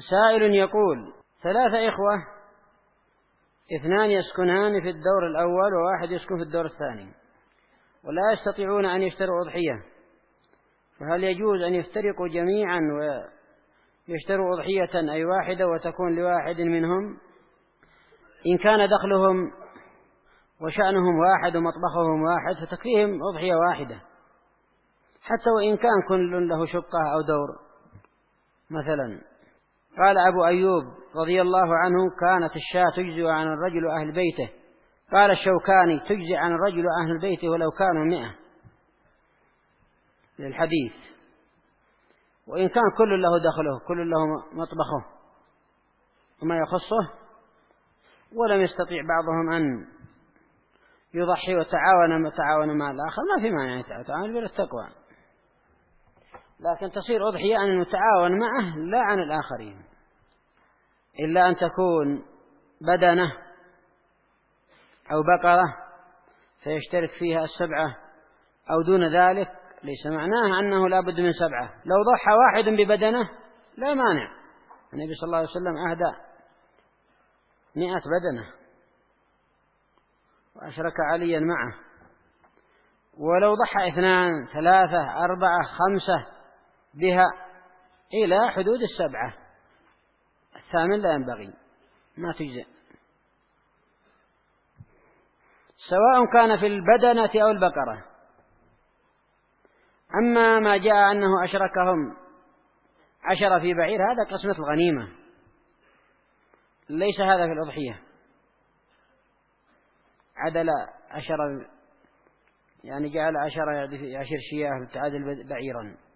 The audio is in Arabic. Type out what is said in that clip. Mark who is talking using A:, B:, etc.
A: سائل يقول: 3 إخوة، 2 يسكنان في الدور الأول و1 يسكن في الدور الثاني، ولا يستطيعون أن يشتروا أضحية، فهل يجوز أن يفترقوا جميعا ويشتروا أضحية أي واحدة وتكون لواحد منهم؟ إن كان دخلهم وشأنهم واحد ومطبخهم واحد فتكفيهم أضحية واحدة، حتى وإن كان كل له شقة أو دور مثلا. قال أبو أيوب رضي الله عنه: كانت الشاة تجزي عن الرجل وأهل بيته. قال الشوكاني: تجزي عن الرجل وأهل بيته ولو كانوا 100 للحديث. وإن كان كل له دخله، كل له مطبخه وما يخصه، ولم يستطيع بعضهم أن يضحي وتعاون مع الآخر، ما في مانع يتعاون بالتقوى، لكن تصير أضحية أن المتعاون معه لا عن الآخرين، إلا أن تكون بدنة أو بقرة فيشترك فيها 7 أو دون ذلك، ليس معناه أنه لا بد من 7. لو ضحى واحد ببدنة لا مانع، النبي صلى الله عليه وسلم أهدى 100 بدنة وأشرك عليا معه. ولو ضحى 2 3 4 5 بها إلى حدود 7، الثامن لا ينبغي، ما تجزئ، سواء كان في البدنة أو البقرة. أما ما جاء أنه أشركهم 10 في بعير، هذا قسمة الغنيمة، ليس هذا في الأضحية. عدل 10، يعني جعل 10 يعشر شياه تعادل بعيرا.